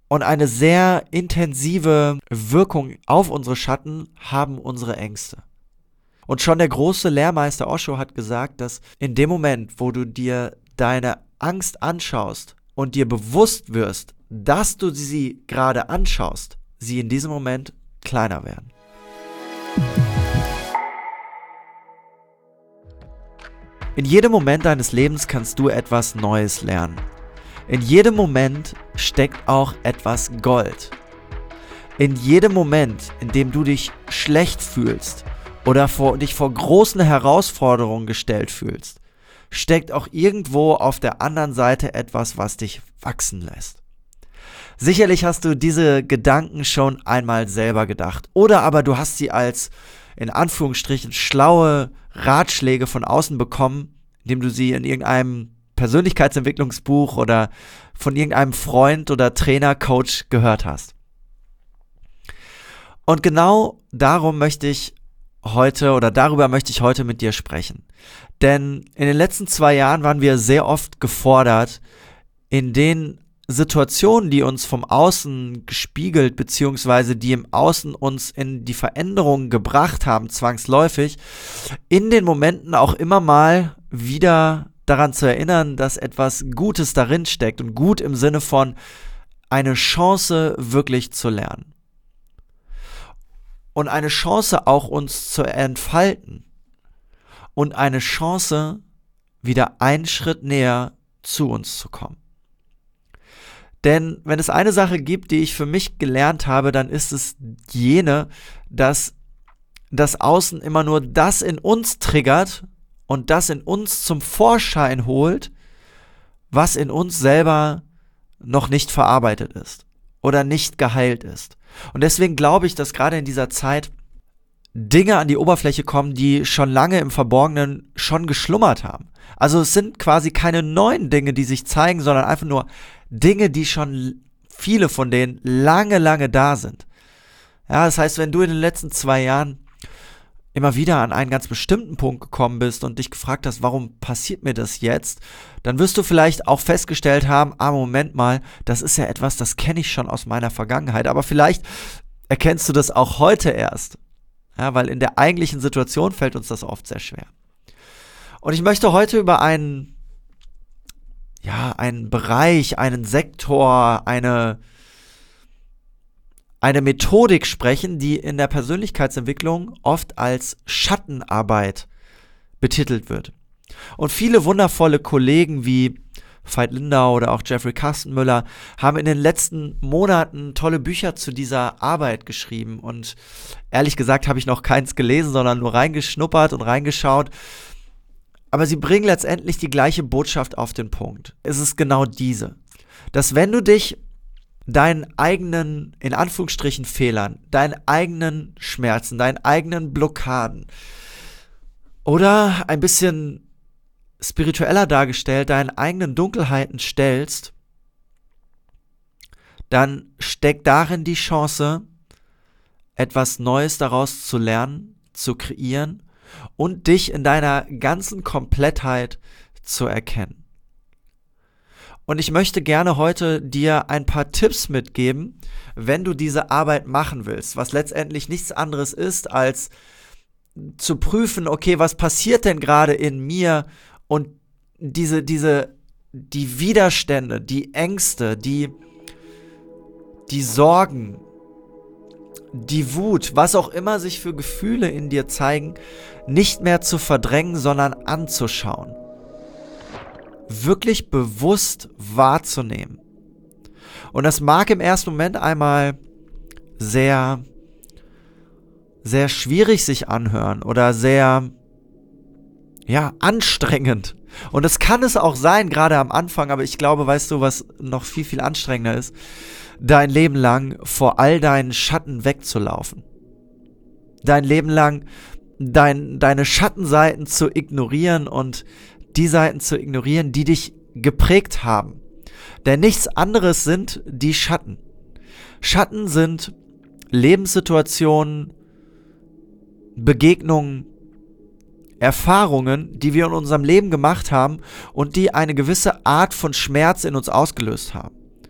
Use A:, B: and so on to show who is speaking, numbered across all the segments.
A: Und eine sehr intensive Wirkung auf unsere Schatten haben unsere Ängste. Und schon der große Lehrmeister Osho hat gesagt, dass in dem Moment, wo du dir deine Angst anschaust und dir bewusst wirst, dass du sie gerade anschaust, sie in diesem Moment kleiner werden. In jedem Moment deines Lebens kannst du etwas Neues lernen. In jedem Moment steckt auch etwas Gold. In jedem Moment, in dem du dich schlecht fühlst oder dich vor großen Herausforderungen gestellt fühlst, steckt auch irgendwo auf der anderen Seite etwas, was dich wachsen lässt. Sicherlich hast du diese Gedanken schon einmal selber gedacht oder aber du hast sie als, in Anführungsstrichen, schlaue Ratschläge von außen bekommen, indem du sie in irgendeinem Persönlichkeitsentwicklungsbuch oder von irgendeinem Freund oder Trainer, Coach gehört hast. Und genau darüber möchte ich heute mit dir sprechen. Denn in den letzten 2 Jahren waren wir sehr oft gefordert, in den Situationen, die uns vom Außen gespiegelt, beziehungsweise die im Außen uns in die Veränderung gebracht haben, zwangsläufig, in den Momenten auch immer mal wieder daran zu erinnern, dass etwas Gutes darin steckt und gut im Sinne von eine Chance wirklich zu lernen. Und eine Chance auch uns zu entfalten. Und eine Chance, wieder einen Schritt näher zu uns zu kommen. Denn wenn es eine Sache gibt, die ich für mich gelernt habe, dann ist es jene, dass das Außen immer nur das in uns triggert und das in uns zum Vorschein holt, was in uns selber noch nicht verarbeitet ist oder nicht geheilt ist. Und deswegen glaube ich, dass gerade in dieser Zeit Dinge an die Oberfläche kommen, die schon lange im Verborgenen schon geschlummert haben. Also es sind quasi keine neuen Dinge, die sich zeigen, sondern einfach nur Dinge, die schon viele von denen lange da sind. Ja, das heißt, wenn du in den letzten 2 Jahren immer wieder an einen ganz bestimmten Punkt gekommen bist und dich gefragt hast, warum passiert mir das jetzt, dann wirst du vielleicht auch festgestellt haben, Moment mal, das ist ja etwas, das kenne ich schon aus meiner Vergangenheit, aber vielleicht erkennst du das auch heute erst, ja, weil in der eigentlichen Situation fällt uns das oft sehr schwer. Und ich möchte heute über einen Bereich, einen Sektor, eine Methodik sprechen, die in der Persönlichkeitsentwicklung oft als Schattenarbeit betitelt wird. Und viele wundervolle Kollegen wie Veit Lindau oder auch Jeffrey Kastenmüller haben in den letzten Monaten tolle Bücher zu dieser Arbeit geschrieben. Und ehrlich gesagt habe ich noch keins gelesen, sondern nur reingeschnuppert und reingeschaut. Aber sie bringen letztendlich die gleiche Botschaft auf den Punkt. Es ist genau diese, dass wenn du dich deinen eigenen, in Anführungsstrichen, Fehlern, deinen eigenen Schmerzen, deinen eigenen Blockaden oder ein bisschen spiritueller dargestellt, deinen eigenen Dunkelheiten stellst, dann steckt darin die Chance, etwas Neues daraus zu lernen, zu kreieren und dich in deiner ganzen Komplettheit zu erkennen. Und ich möchte gerne heute dir ein paar Tipps mitgeben, wenn du diese Arbeit machen willst, was letztendlich nichts anderes ist, als zu prüfen, okay, was passiert denn gerade in mir und die Widerstände, die Ängste, die Sorgen, die Wut, was auch immer sich für Gefühle in dir zeigen, nicht mehr zu verdrängen, sondern anzuschauen. Wirklich bewusst wahrzunehmen. Und das mag im ersten Moment einmal sehr, sehr schwierig sich anhören oder sehr, anstrengend. Und das kann es auch sein, gerade am Anfang, aber ich glaube, weißt du, was noch viel anstrengender ist? Dein Leben lang vor all deinen Schatten wegzulaufen. Dein Leben lang deine Schattenseiten zu ignorieren und die Seiten zu ignorieren, die dich geprägt haben. Denn nichts anderes sind die Schatten. Schatten sind Lebenssituationen, Begegnungen, Erfahrungen, die wir in unserem Leben gemacht haben und die eine gewisse Art von Schmerz in uns ausgelöst haben.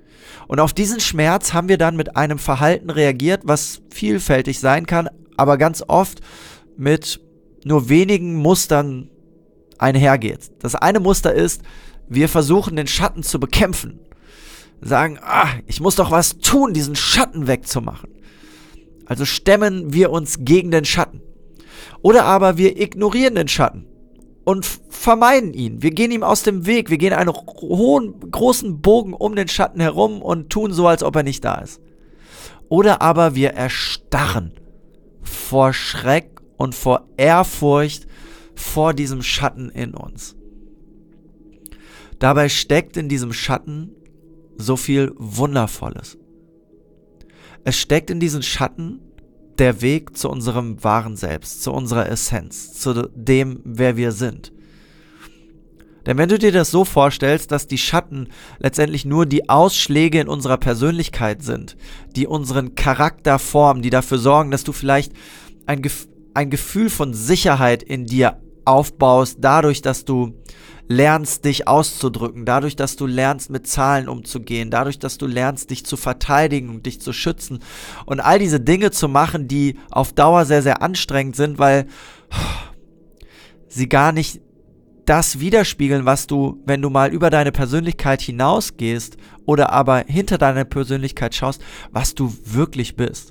A: Und auf diesen Schmerz haben wir dann mit einem Verhalten reagiert, was vielfältig sein kann, aber ganz oft mit nur wenigen Mustern einhergeht. Das eine Muster ist, wir versuchen den Schatten zu bekämpfen. Sagen, ich muss doch was tun, diesen Schatten wegzumachen. Also stemmen wir uns gegen den Schatten. Oder aber wir ignorieren den Schatten und vermeiden ihn. Wir gehen ihm aus dem Weg. Wir gehen einen großen Bogen um den Schatten herum und tun so, als ob er nicht da ist. Oder aber wir erstarren vor Schreck und vor Ehrfurcht vor diesem Schatten in uns. Dabei steckt in diesem Schatten so viel Wundervolles. Es steckt in diesen Schatten der Weg zu unserem wahren Selbst, zu unserer Essenz, zu dem, wer wir sind. Denn wenn du dir das so vorstellst, dass die Schatten letztendlich nur die Ausschläge in unserer Persönlichkeit sind, die unseren Charakter formen, die dafür sorgen, dass du vielleicht ein Gefühl von Sicherheit in dir aufbaust, dadurch, dass du lernst, dich auszudrücken, dadurch, dass du lernst, mit Zahlen umzugehen, dadurch, dass du lernst, dich zu verteidigen und dich zu schützen und all diese Dinge zu machen, die auf Dauer sehr, sehr anstrengend sind, weil sie gar nicht das widerspiegeln, was du, wenn du mal über deine Persönlichkeit hinausgehst oder aber hinter deine Persönlichkeit schaust, was du wirklich bist.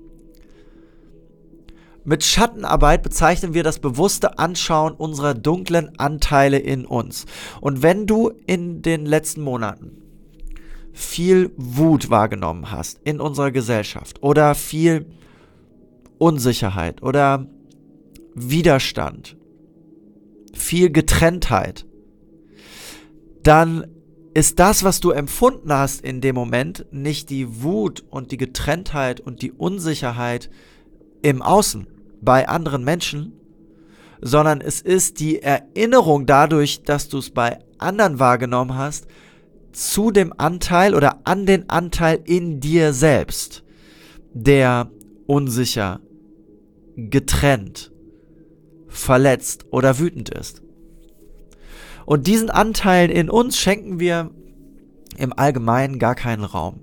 A: Mit Schattenarbeit bezeichnen wir das bewusste Anschauen unserer dunklen Anteile in uns. Und wenn du in den letzten Monaten viel Wut wahrgenommen hast in unserer Gesellschaft oder viel Unsicherheit oder Widerstand, viel Getrenntheit, dann ist das, was du empfunden hast in dem Moment, nicht die Wut und die Getrenntheit und die Unsicherheit im Außen bei anderen Menschen, sondern es ist die Erinnerung dadurch, dass du es bei anderen wahrgenommen hast, zu dem Anteil oder an den Anteil in dir selbst, der unsicher, getrennt, verletzt oder wütend ist. Und diesen Anteilen in uns schenken wir im Allgemeinen gar keinen Raum,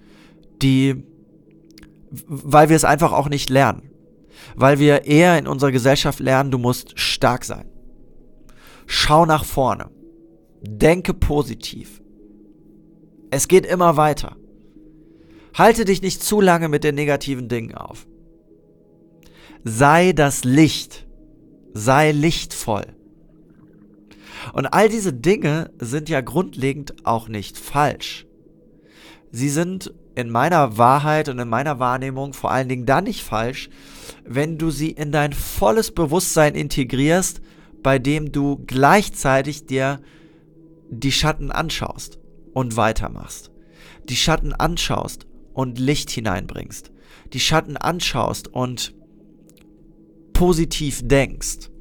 A: weil wir es einfach auch nicht lernen. Weil wir eher in unserer Gesellschaft lernen, du musst stark sein. Schau nach vorne. Denke positiv. Es geht immer weiter. Halte dich nicht zu lange mit den negativen Dingen auf. Sei das Licht. Sei lichtvoll. Und all diese Dinge sind ja grundlegend auch nicht falsch. Sie sind in meiner Wahrheit und in meiner Wahrnehmung vor allen Dingen dann nicht falsch, wenn du sie in dein volles Bewusstsein integrierst, bei dem du gleichzeitig dir die Schatten anschaust und weitermachst. Die Schatten anschaust und Licht hineinbringst. Die Schatten anschaust und positiv denkst.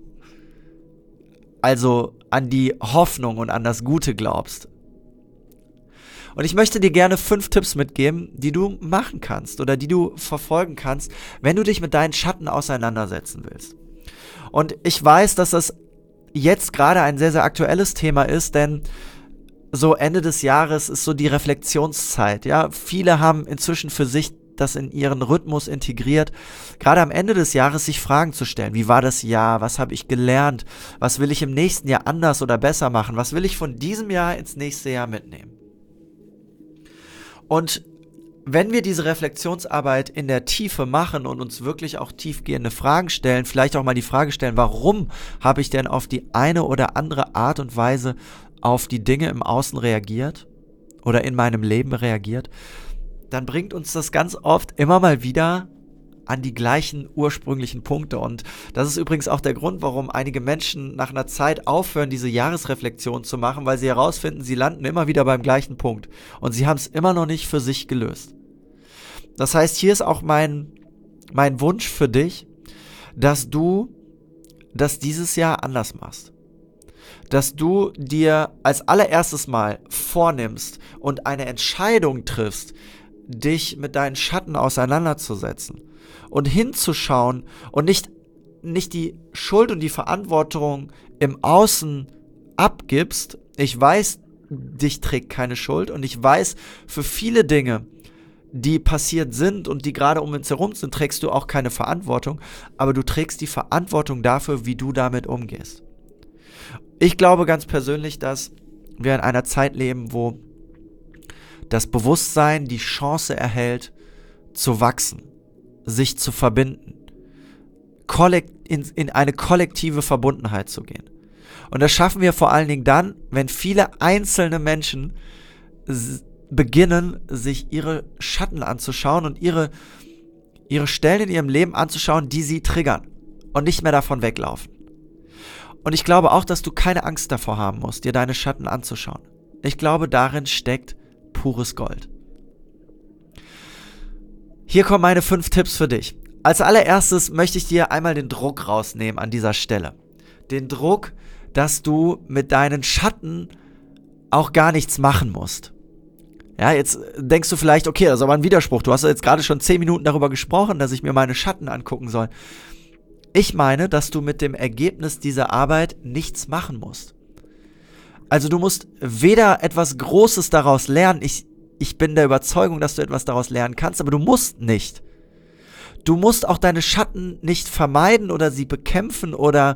A: Also an die Hoffnung und an das Gute glaubst. Und ich möchte dir gerne 5 Tipps mitgeben, die du machen kannst oder die du verfolgen kannst, wenn du dich mit deinen Schatten auseinandersetzen willst. Und ich weiß, dass das jetzt gerade ein sehr, sehr aktuelles Thema ist, denn so Ende des Jahres ist so die Reflexionszeit. Ja? Viele haben inzwischen für sich das in ihren Rhythmus integriert, gerade am Ende des Jahres sich Fragen zu stellen. Wie war das Jahr? Was habe ich gelernt? Was will ich im nächsten Jahr anders oder besser machen? Was will ich von diesem Jahr ins nächste Jahr mitnehmen? Und wenn wir diese Reflexionsarbeit in der Tiefe machen und uns wirklich auch tiefgehende Fragen stellen, vielleicht auch mal die Frage stellen, warum habe ich denn auf die eine oder andere Art und Weise auf die Dinge im Außen reagiert oder in meinem Leben reagiert, dann bringt uns das ganz oft immer mal wieder an die gleichen ursprünglichen Punkte. Und das ist übrigens auch der Grund, warum einige Menschen nach einer Zeit aufhören, diese Jahresreflexion zu machen, weil sie herausfinden, sie landen immer wieder beim gleichen Punkt. Und sie haben es immer noch nicht für sich gelöst. Das heißt, hier ist auch mein Wunsch für dich, dass du das dieses Jahr anders machst. Dass du dir als allererstes mal vornimmst und eine Entscheidung triffst, dich mit deinen Schatten auseinanderzusetzen und hinzuschauen und nicht die Schuld und die Verantwortung im Außen abgibst. Ich weiß, dich trägt keine Schuld. Und ich weiß, für viele Dinge, die passiert sind und die gerade um uns herum sind, trägst du auch keine Verantwortung, aber du trägst die Verantwortung dafür, wie du damit umgehst. Ich glaube ganz persönlich, dass wir in einer Zeit leben, wo das Bewusstsein die Chance erhält, zu wachsen, sich zu verbinden, in eine kollektive Verbundenheit zu gehen. Und das schaffen wir vor allen Dingen dann, wenn viele einzelne Menschen beginnen, sich ihre Schatten anzuschauen und ihre Stellen in ihrem Leben anzuschauen, die sie triggern und nicht mehr davon weglaufen. Und ich glaube auch, dass du keine Angst davor haben musst, dir deine Schatten anzuschauen. Ich glaube, darin steckt pures Gold. Hier kommen meine 5 Tipps für dich. Als allererstes möchte ich dir einmal den Druck rausnehmen an dieser Stelle. Den Druck, dass du mit deinen Schatten auch gar nichts machen musst. Ja, jetzt denkst du vielleicht, okay, das ist aber ein Widerspruch. Du hast ja jetzt gerade schon 10 Minuten darüber gesprochen, dass ich mir meine Schatten angucken soll. Ich meine, dass du mit dem Ergebnis dieser Arbeit nichts machen musst. Also du musst weder etwas Großes daraus lernen, ich bin der Überzeugung, dass du etwas daraus lernen kannst, aber du musst nicht. Du musst auch deine Schatten nicht vermeiden oder sie bekämpfen oder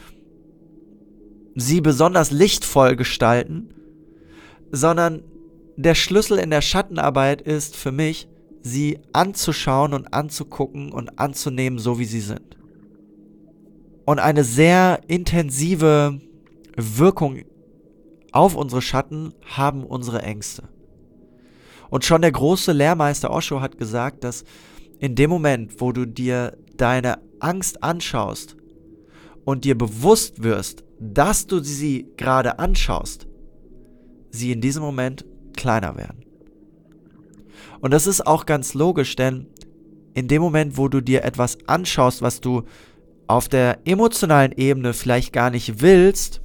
A: sie besonders lichtvoll gestalten, sondern der Schlüssel in der Schattenarbeit ist für mich, sie anzuschauen und anzugucken und anzunehmen, so wie sie sind. Und eine sehr intensive Wirkung auf unsere Schatten haben unsere Ängste. Und schon der große Lehrmeister Osho hat gesagt, dass in dem Moment, wo du dir deine Angst anschaust und dir bewusst wirst, dass du sie gerade anschaust, sie in diesem Moment kleiner werden. Und das ist auch ganz logisch, denn in dem Moment, wo du dir etwas anschaust, was du auf der emotionalen Ebene vielleicht gar nicht willst,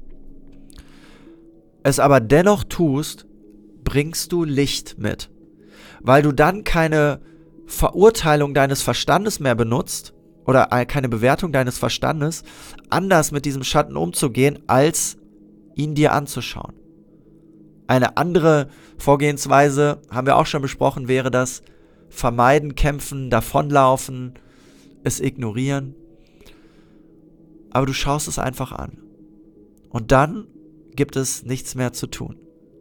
A: es aber dennoch tust, bringst du Licht mit, weil du dann keine Verurteilung deines Verstandes mehr benutzt oder keine Bewertung deines Verstandes, anders mit diesem Schatten umzugehen, als ihn dir anzuschauen. Eine andere Vorgehensweise, haben wir auch schon besprochen, wäre das Vermeiden, Kämpfen, Davonlaufen, es ignorieren. Aber du schaust es einfach an. Und dann gibt es nichts mehr zu tun.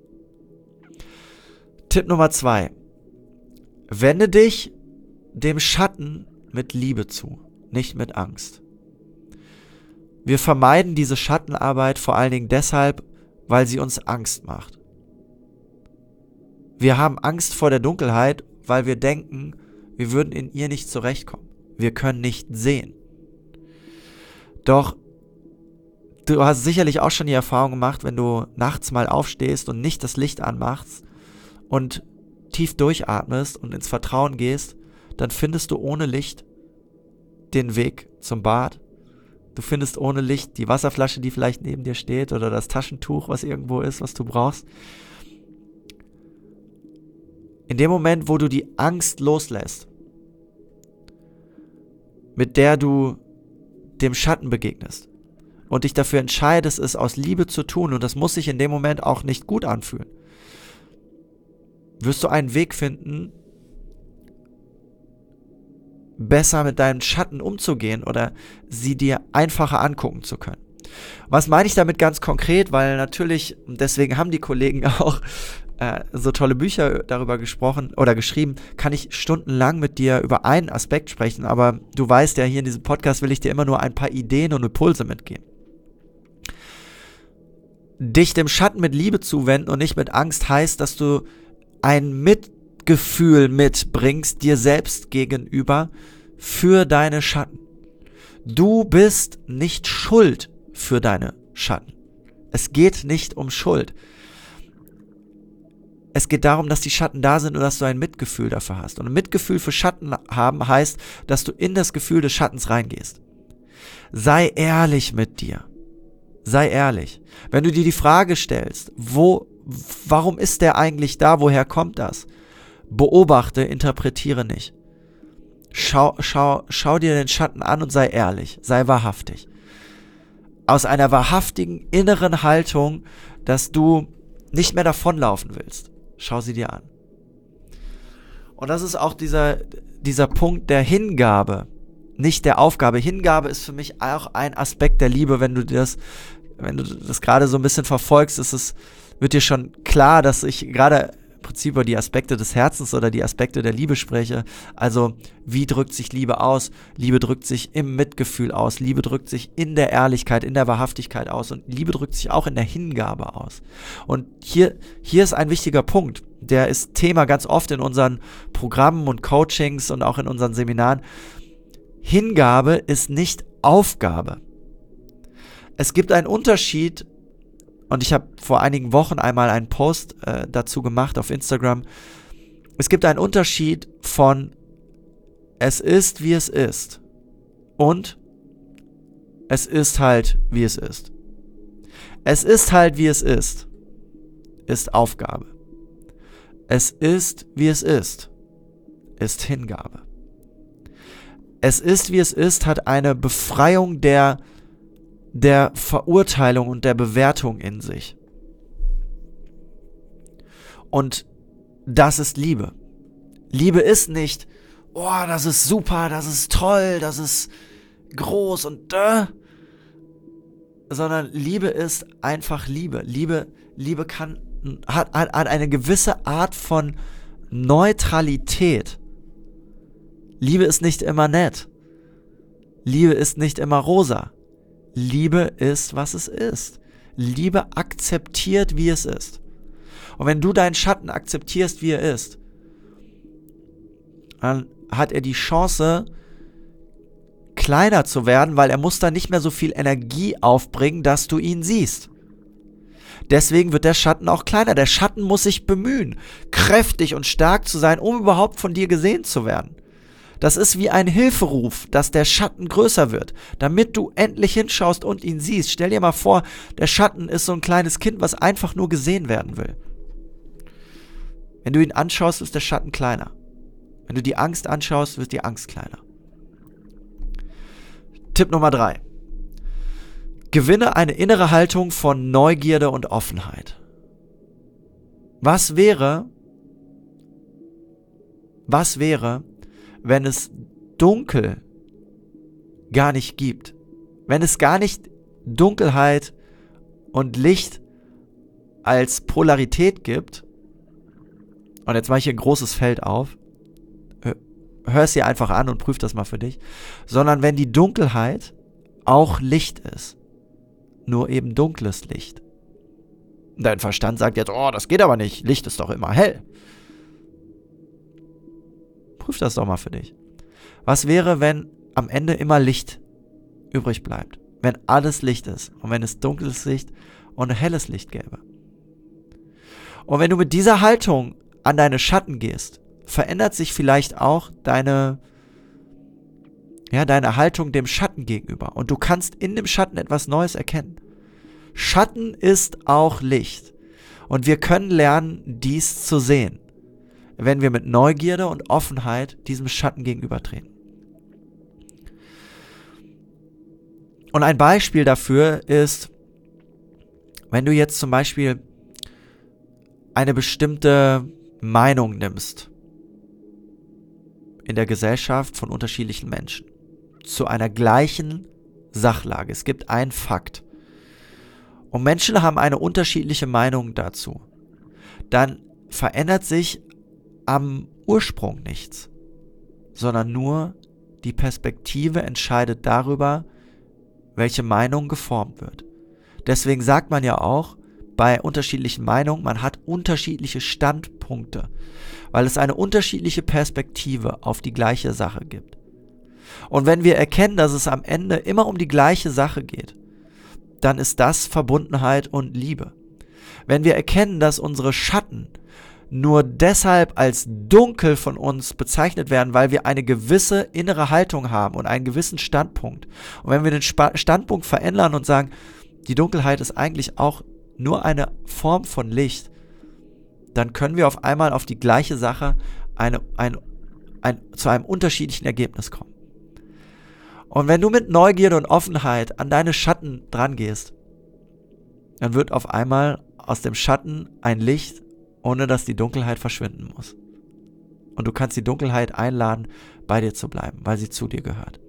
A: Tipp Nummer 2. Wende dich dem Schatten mit Liebe zu, nicht mit Angst. Wir vermeiden diese Schattenarbeit vor allen Dingen deshalb, weil sie uns Angst macht. Wir haben Angst vor der Dunkelheit, weil wir denken, wir würden in ihr nicht zurechtkommen. Wir können nicht sehen. Doch du hast sicherlich auch schon die Erfahrung gemacht, wenn du nachts mal aufstehst und nicht das Licht anmachst und tief durchatmest und ins Vertrauen gehst, dann findest du ohne Licht den Weg zum Bad. Du findest ohne Licht die Wasserflasche, die vielleicht neben dir steht, oder das Taschentuch, was irgendwo ist, was du brauchst. In dem Moment, wo du die Angst loslässt, mit der du dem Schatten begegnest und dich dafür entscheidest, es aus Liebe zu tun, und das muss sich in dem Moment auch nicht gut anfühlen, wirst du einen Weg finden, besser mit deinen Schatten umzugehen oder sie dir einfacher angucken zu können. Was meine ich damit ganz konkret? Weil natürlich, und deswegen haben die Kollegen auch so tolle Bücher darüber gesprochen oder geschrieben, kann ich stundenlang mit dir über einen Aspekt sprechen, aber du weißt ja, hier in diesem Podcast will ich dir immer nur ein paar Ideen und Impulse mitgeben. Dich dem Schatten mit Liebe zuwenden und nicht mit Angst heißt, dass du ein Mitgefühl mitbringst dir selbst gegenüber für deine Schatten. Du bist nicht schuld für deine Schatten. Es geht nicht um Schuld. Es geht darum, dass die Schatten da sind und dass du ein Mitgefühl dafür hast. Und ein Mitgefühl für Schatten haben heißt, dass du in das Gefühl des Schattens reingehst. Sei ehrlich mit dir. Sei ehrlich. Wenn du dir die Frage stellst, warum ist der eigentlich da? Woher kommt das? Beobachte, interpretiere nicht. Schau dir den Schatten an und sei ehrlich. Sei wahrhaftig. Aus einer wahrhaftigen inneren Haltung, dass du nicht mehr davonlaufen willst, schau sie dir an. Und das ist auch dieser Punkt der Hingabe, nicht der Aufgabe. Hingabe ist für mich auch ein Aspekt der Liebe. Wenn du das gerade so ein bisschen verfolgst, wird dir schon klar, dass ich gerade im Prinzip über die Aspekte des Herzens oder die Aspekte der Liebe spreche. Also, wie drückt sich Liebe aus? Liebe drückt sich im Mitgefühl aus. Liebe drückt sich in der Ehrlichkeit, in der Wahrhaftigkeit aus. Und Liebe drückt sich auch in der Hingabe aus. Und hier ist ein wichtiger Punkt. Der ist Thema ganz oft in unseren Programmen und Coachings und auch in unseren Seminaren. Hingabe ist nicht Aufgabe. Es gibt einen Unterschied, und ich habe vor einigen Wochen einmal einen Post dazu gemacht auf Instagram. Es gibt einen Unterschied von es ist, wie es ist und es ist halt, wie es ist. Es ist halt, wie es ist Aufgabe. Es ist, wie es ist Hingabe. Es ist, wie es ist, hat eine Befreiung der Verurteilung und der Bewertung in sich. Und das ist Liebe. Liebe ist nicht, oh, das ist super, das ist toll, das ist groß und sondern Liebe ist einfach Liebe. Liebe hat eine gewisse Art von Neutralität. Liebe ist nicht immer nett. Liebe ist nicht immer rosa. Liebe ist, was es ist. Liebe akzeptiert, wie es ist. Und wenn du deinen Schatten akzeptierst, wie er ist, dann hat er die Chance, kleiner zu werden, weil er muss dann nicht mehr so viel Energie aufbringen, dass du ihn siehst. Deswegen wird der Schatten auch kleiner. Der Schatten muss sich bemühen, kräftig und stark zu sein, um überhaupt von dir gesehen zu werden. Das ist wie ein Hilferuf, dass der Schatten größer wird, damit du endlich hinschaust und ihn siehst. Stell dir mal vor, der Schatten ist so ein kleines Kind, was einfach nur gesehen werden will. Wenn du ihn anschaust, ist der Schatten kleiner. Wenn du die Angst anschaust, wird die Angst kleiner. Tipp Nummer 3. Gewinne eine innere Haltung von Neugierde und Offenheit. Was wäre, wenn es Dunkel gar nicht gibt? Wenn es gar nicht Dunkelheit und Licht als Polarität gibt, und jetzt mache ich hier ein großes Feld auf, hör es dir einfach an und prüf das mal für dich, sondern wenn die Dunkelheit auch Licht ist, nur eben dunkles Licht. Dein Verstand sagt jetzt, oh, das geht aber nicht, Licht ist doch immer hell. Prüf das doch mal für dich. Was wäre, wenn am Ende immer Licht übrig bleibt? Wenn alles Licht ist und wenn es dunkles Licht und helles Licht gäbe? Und wenn du mit dieser Haltung an deine Schatten gehst, verändert sich vielleicht auch deine Haltung dem Schatten gegenüber. Und du kannst in dem Schatten etwas Neues erkennen. Schatten ist auch Licht. Und wir können lernen, dies zu sehen, wenn wir mit Neugierde und Offenheit diesem Schatten gegenübertreten. Und ein Beispiel dafür ist, wenn du jetzt zum Beispiel eine bestimmte Meinung nimmst in der Gesellschaft von unterschiedlichen Menschen zu einer gleichen Sachlage. Es gibt einen Fakt. Und Menschen haben eine unterschiedliche Meinung dazu. Dann verändert sich am Ursprung nichts, sondern nur die Perspektive entscheidet darüber, welche Meinung geformt wird. Deswegen sagt man ja auch, bei unterschiedlichen Meinungen, man hat unterschiedliche Standpunkte, weil es eine unterschiedliche Perspektive auf die gleiche Sache gibt. Und wenn wir erkennen, dass es am Ende immer um die gleiche Sache geht, dann ist das Verbundenheit und Liebe. Wenn wir erkennen, dass unsere Schatten nur deshalb als dunkel von uns bezeichnet werden, weil wir eine gewisse innere Haltung haben und einen gewissen Standpunkt. Und wenn wir den Standpunkt verändern und sagen, die Dunkelheit ist eigentlich auch nur eine Form von Licht, dann können wir auf einmal auf die gleiche Sache zu einem unterschiedlichen Ergebnis kommen. Und wenn du mit Neugierde und Offenheit an deine Schatten dran gehst, dann wird auf einmal aus dem Schatten ein Licht, ohne dass die Dunkelheit verschwinden muss. Und du kannst die Dunkelheit einladen, bei dir zu bleiben, weil sie zu dir gehört.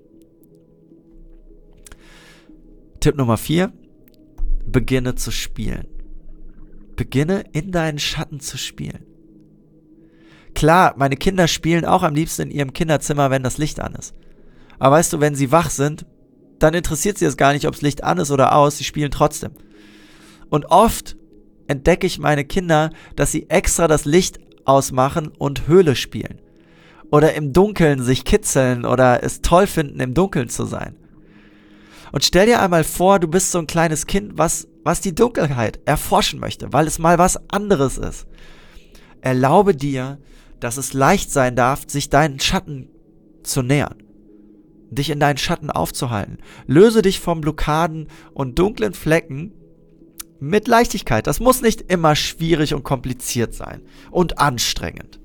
A: Tipp Nummer 4, beginne zu spielen. Beginne in deinen Schatten zu spielen. Klar, meine Kinder spielen auch am liebsten in ihrem Kinderzimmer, wenn das Licht an ist. Aber weißt du, wenn sie wach sind, dann interessiert sie es gar nicht, ob das Licht an ist oder aus, sie spielen trotzdem. Und oft entdecke ich meine Kinder, dass sie extra das Licht ausmachen und Höhle spielen. Oder im Dunkeln sich kitzeln oder es toll finden, im Dunkeln zu sein. Und stell dir einmal vor, du bist so ein kleines Kind, was die Dunkelheit erforschen möchte, weil es mal was anderes ist. Erlaube dir, dass es leicht sein darf, sich deinen Schatten zu nähern, dich in deinen Schatten aufzuhalten. Löse dich von Blockaden und dunklen Flecken mit Leichtigkeit. Das muss nicht immer schwierig und kompliziert sein und anstrengend.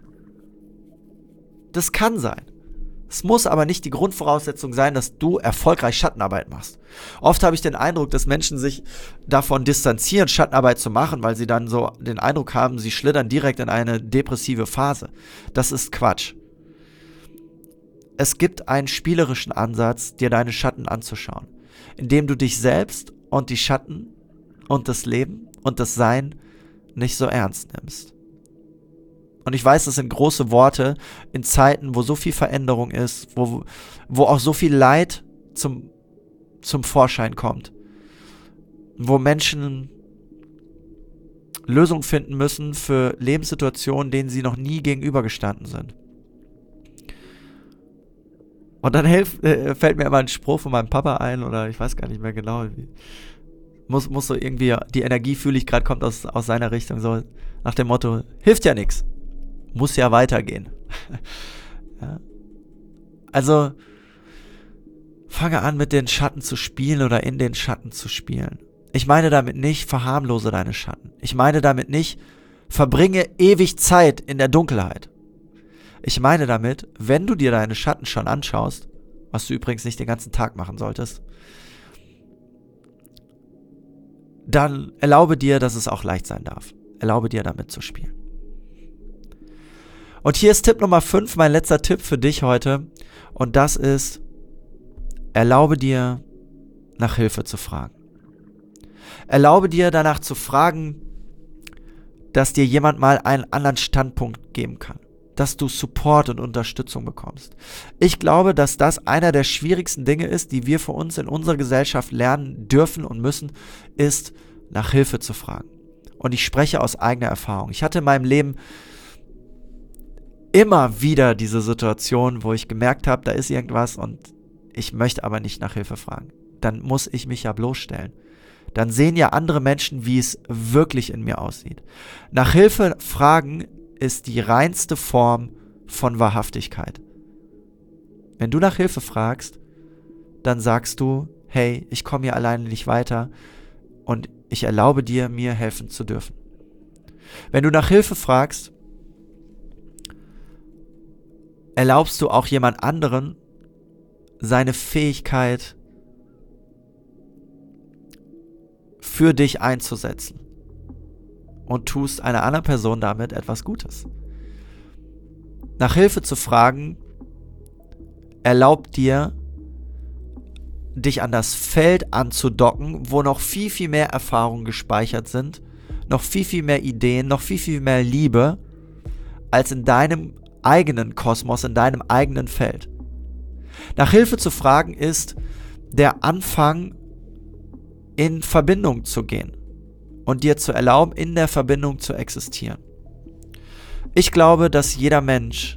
A: Das kann sein. Es muss aber nicht die Grundvoraussetzung sein, dass du erfolgreich Schattenarbeit machst. Oft habe ich den Eindruck, dass Menschen sich davon distanzieren, Schattenarbeit zu machen, weil sie dann so den Eindruck haben, sie schlittern direkt in eine depressive Phase. Das ist Quatsch. Es gibt einen spielerischen Ansatz, dir deine Schatten anzuschauen, indem du dich selbst und die Schatten und das Leben und das Sein nicht so ernst nimmst. Und ich weiß, das sind große Worte in Zeiten, wo so viel Veränderung ist, wo auch so viel Leid zum Vorschein kommt. Wo Menschen Lösungen finden müssen für Lebenssituationen, denen sie noch nie gegenübergestanden sind. Und dann fällt mir immer ein Spruch von meinem Papa ein, oder ich weiß gar nicht mehr genau. Muss so irgendwie, die Energie fühle ich gerade, kommt aus seiner Richtung, so nach dem Motto, hilft ja nichts. Muss ja weitergehen. Ja. Also, fange an, mit den Schatten zu spielen oder in den Schatten zu spielen. Ich meine damit nicht, verharmlose deine Schatten. Ich meine damit nicht, verbringe ewig Zeit in der Dunkelheit. Ich meine damit, wenn du dir deine Schatten schon anschaust, was du übrigens nicht den ganzen Tag machen solltest, dann erlaube dir, dass es auch leicht sein darf. Erlaube dir, damit zu spielen. Und hier ist Tipp Nummer 5, mein letzter Tipp für dich heute. Und das ist, erlaube dir, nach Hilfe zu fragen. Erlaube dir, danach zu fragen, dass dir jemand mal einen anderen Standpunkt geben kann. Dass du Support und Unterstützung bekommst. Ich glaube, dass das einer der schwierigsten Dinge ist, die wir für uns in unserer Gesellschaft lernen dürfen und müssen, ist, nach Hilfe zu fragen. Und ich spreche aus eigener Erfahrung. Ich hatte in meinem Leben immer wieder diese Situation, wo ich gemerkt habe, da ist irgendwas und ich möchte aber nicht nach Hilfe fragen. Dann muss ich mich ja bloßstellen. Dann sehen ja andere Menschen, wie es wirklich in mir aussieht. Nach Hilfe fragen ist die reinste Form von Wahrhaftigkeit. Wenn du nach Hilfe fragst, dann sagst du, hey, ich komme hier alleine nicht weiter und ich erlaube dir, mir helfen zu dürfen. Wenn du nach Hilfe fragst, erlaubst du auch jemand anderen, seine Fähigkeit für dich einzusetzen und tust einer anderen Person damit etwas Gutes. Nach Hilfe zu fragen, erlaubt dir, dich an das Feld anzudocken, wo noch viel, viel mehr Erfahrungen gespeichert sind, noch viel, viel mehr Ideen, noch viel, viel mehr Liebe, als in deinem eigenen Kosmos, in deinem eigenen Feld. Nach Hilfe zu fragen ist der Anfang, in Verbindung zu gehen und dir zu erlauben, in der Verbindung zu existieren. Ich glaube, dass jeder Mensch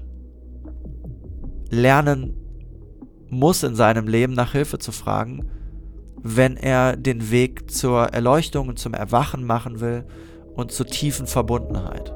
A: lernen muss in seinem Leben, nach Hilfe zu fragen, wenn er den Weg zur Erleuchtung und zum Erwachen machen will und zur tiefen Verbundenheit.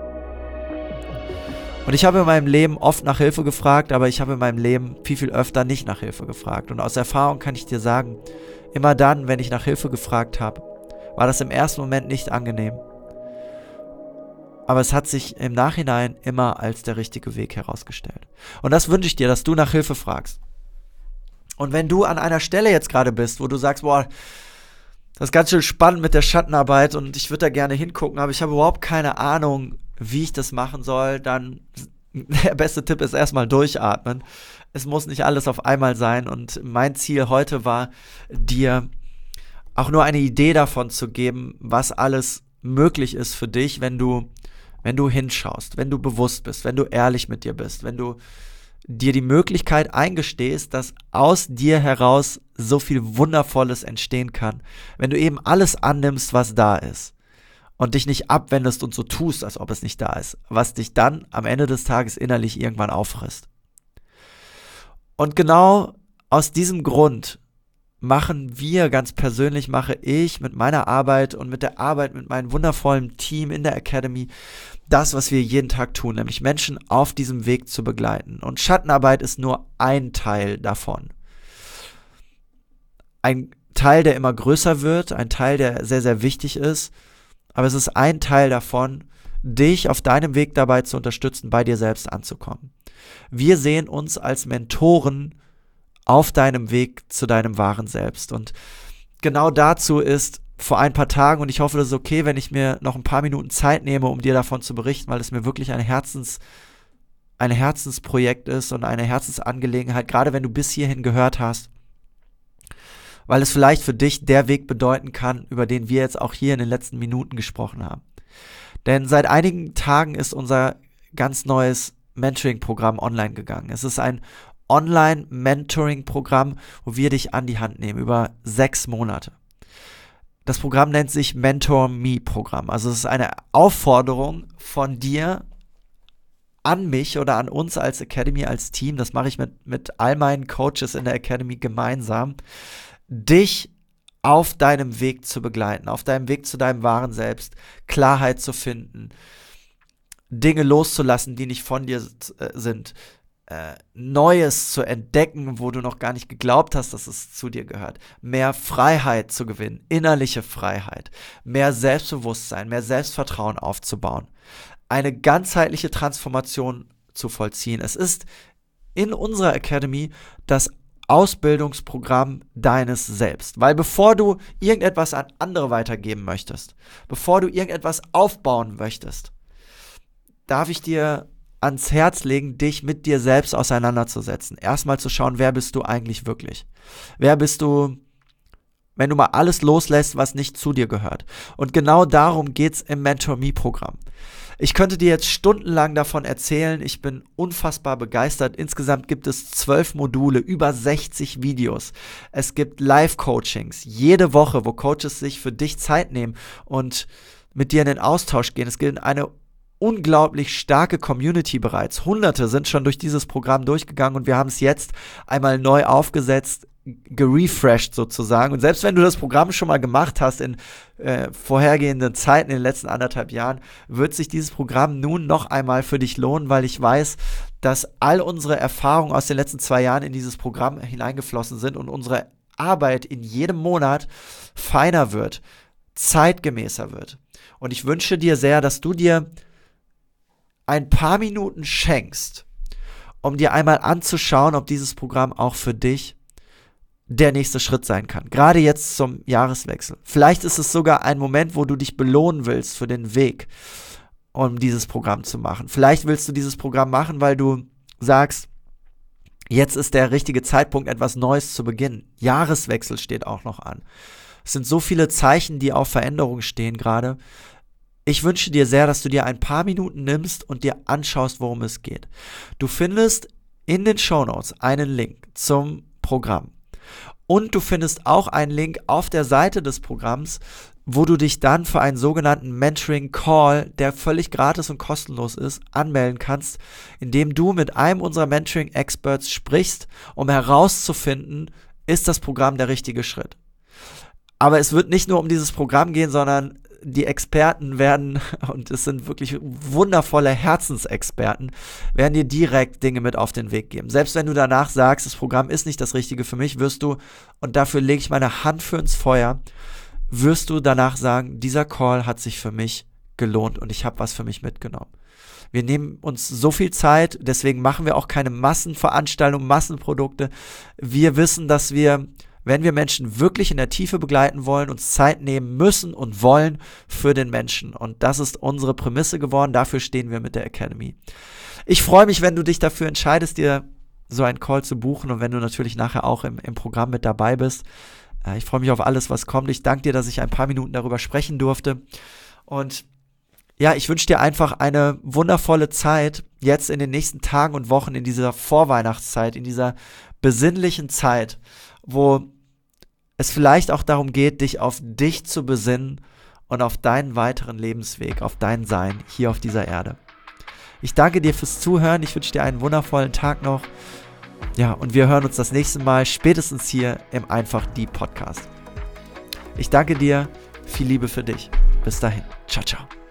A: Und ich habe in meinem Leben oft nach Hilfe gefragt, aber ich habe in meinem Leben viel, viel öfter nicht nach Hilfe gefragt. Und aus Erfahrung kann ich dir sagen, immer dann, wenn ich nach Hilfe gefragt habe, war das im ersten Moment nicht angenehm. Aber es hat sich im Nachhinein immer als der richtige Weg herausgestellt. Und das wünsche ich dir, dass du nach Hilfe fragst. Und wenn du an einer Stelle jetzt gerade bist, wo du sagst, boah, Das ist ganz schön spannend mit der Schattenarbeit und ich würde da gerne hingucken, aber ich habe überhaupt keine Ahnung, wie ich das machen soll. Dann der beste Tipp ist erstmal durchatmen. Es muss nicht alles auf einmal sein und mein Ziel heute war, dir auch nur eine Idee davon zu geben, was alles möglich ist für dich, wenn du hinschaust, wenn du bewusst bist, wenn du ehrlich mit dir bist, wenn du dir die Möglichkeit eingestehst, dass aus dir heraus so viel Wundervolles entstehen kann, wenn du eben alles annimmst, was da ist und dich nicht abwendest und so tust, als ob es nicht da ist, was dich dann am Ende des Tages innerlich irgendwann auffrisst. Und genau aus diesem Grund mache ich mit meiner Arbeit und mit der Arbeit mit meinem wundervollen Team in der Academy das, was wir jeden Tag tun, nämlich Menschen auf diesem Weg zu begleiten. Und Schattenarbeit ist nur ein Teil davon. Ein Teil, der immer größer wird, ein Teil, der sehr, sehr wichtig ist, aber es ist ein Teil davon, dich auf deinem Weg dabei zu unterstützen, bei dir selbst anzukommen. Wir sehen uns als Mentoren auf deinem Weg zu deinem wahren Selbst. Und genau dazu ist vor ein paar Tagen, und ich hoffe, das ist okay, wenn ich mir noch ein paar Minuten Zeit nehme, um dir davon zu berichten, weil es mir wirklich ein Herzensprojekt ist und eine Herzensangelegenheit, gerade wenn du bis hierhin gehört hast, weil es vielleicht für dich der Weg bedeuten kann, über den wir jetzt auch hier in den letzten Minuten gesprochen haben. Denn seit einigen Tagen ist unser ganz neues Mentoring-Programm online gegangen. Es ist ein Online-Mentoring-Programm, wo wir dich an die Hand nehmen über 6 Monate. Das Programm nennt sich Mentor-Me-Programm. Also es ist eine Aufforderung von dir an mich oder an uns als Academy, als Team, das mache ich mit all meinen Coaches in der Academy gemeinsam, dich auf deinem Weg zu begleiten, auf deinem Weg zu deinem wahren Selbst, Klarheit zu finden, Dinge loszulassen, die nicht von dir sind, Neues zu entdecken, wo du noch gar nicht geglaubt hast, dass es zu dir gehört. Mehr Freiheit zu gewinnen, innerliche Freiheit, mehr Selbstbewusstsein, mehr Selbstvertrauen aufzubauen, eine ganzheitliche Transformation zu vollziehen. Es ist in unserer Academy das Ausbildungsprogramm deines Selbst. Weil bevor du irgendetwas an andere weitergeben möchtest, bevor du irgendetwas aufbauen möchtest, darf ich dir ans Herz legen, dich mit dir selbst auseinanderzusetzen. Erstmal zu schauen, wer bist du eigentlich wirklich? Wer bist du, wenn du mal alles loslässt, was nicht zu dir gehört? Und genau darum geht's im Mentor-Me-Programm. Ich könnte dir jetzt stundenlang davon erzählen. Ich bin unfassbar begeistert. Insgesamt gibt es 12 Module, über 60 Videos. Es gibt Live-Coachings jede Woche, wo Coaches sich für dich Zeit nehmen und mit dir in den Austausch gehen. Es gibt eine unglaublich starke Community bereits. Hunderte sind schon durch dieses Programm durchgegangen und wir haben es jetzt einmal neu aufgesetzt, gerefreshed sozusagen. Und selbst wenn du das Programm schon mal gemacht hast in vorhergehenden Zeiten, in den letzten 1,5 Jahren, wird sich dieses Programm nun noch einmal für dich lohnen, weil ich weiß, dass all unsere Erfahrungen aus den letzten 2 Jahren in dieses Programm hineingeflossen sind und unsere Arbeit in jedem Monat feiner wird, zeitgemäßer wird. Und ich wünsche dir sehr, dass du dir ein paar Minuten schenkst, um dir einmal anzuschauen, ob dieses Programm auch für dich der nächste Schritt sein kann. Gerade jetzt zum Jahreswechsel. Vielleicht ist es sogar ein Moment, wo du dich belohnen willst für den Weg, um dieses Programm zu machen. Vielleicht willst du dieses Programm machen, weil du sagst, jetzt ist der richtige Zeitpunkt, etwas Neues zu beginnen. Jahreswechsel steht auch noch an. Es sind so viele Zeichen, die auf Veränderung stehen gerade. Ich wünsche dir sehr, dass du dir ein paar Minuten nimmst und dir anschaust, worum es geht. Du findest in den Shownotes einen Link zum Programm. Und du findest auch einen Link auf der Seite des Programms, wo du dich dann für einen sogenannten Mentoring-Call, der völlig gratis und kostenlos ist, anmelden kannst, indem du mit einem unserer Mentoring-Experts sprichst, um herauszufinden, ist das Programm der richtige Schritt. Aber es wird nicht nur um dieses Programm gehen, sondern die Experten werden, und es sind wirklich wundervolle Herzensexperten, werden dir direkt Dinge mit auf den Weg geben. Selbst wenn du danach sagst, das Programm ist nicht das Richtige für mich, wirst du, und dafür lege ich meine Hand für ins Feuer, wirst du danach sagen, dieser Call hat sich für mich gelohnt und ich habe was für mich mitgenommen. Wir nehmen uns so viel Zeit, deswegen machen wir auch keine Massenveranstaltungen, Massenprodukte. Wir wissen, dass wir wenn wir Menschen wirklich in der Tiefe begleiten wollen, uns Zeit nehmen müssen und wollen für den Menschen. Und das ist unsere Prämisse geworden. Dafür stehen wir mit der Academy. Ich freue mich, wenn du dich dafür entscheidest, dir so einen Call zu buchen und wenn du natürlich nachher auch im Programm mit dabei bist. Ich freue mich auf alles, was kommt. Ich danke dir, dass ich ein paar Minuten darüber sprechen durfte. Und ja, ich wünsche dir einfach eine wundervolle Zeit jetzt in den nächsten Tagen und Wochen, in dieser Vorweihnachtszeit, in dieser besinnlichen Zeit, wo es vielleicht auch darum geht, dich auf dich zu besinnen und auf deinen weiteren Lebensweg, auf dein Sein hier auf dieser Erde. Ich danke dir fürs Zuhören. Ich wünsche dir einen wundervollen Tag noch. Ja, und wir hören uns das nächste Mal, spätestens hier im Einfach Die Podcast. Ich danke dir. Viel Liebe für dich. Bis dahin. Ciao, ciao.